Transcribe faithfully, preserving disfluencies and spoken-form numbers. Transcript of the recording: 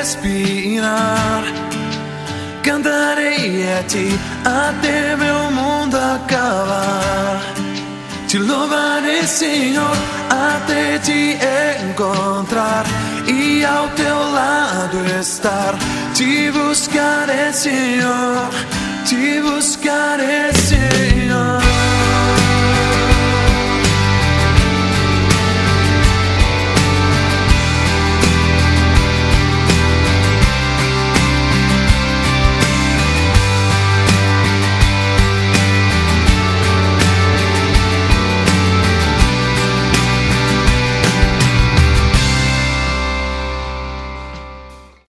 respirar. Cantarei a ti até meu mundo acabar. Te louvarei, Senhor, até te encontrar e ao teu lado estar. Te buscarei, Senhor, te buscarei.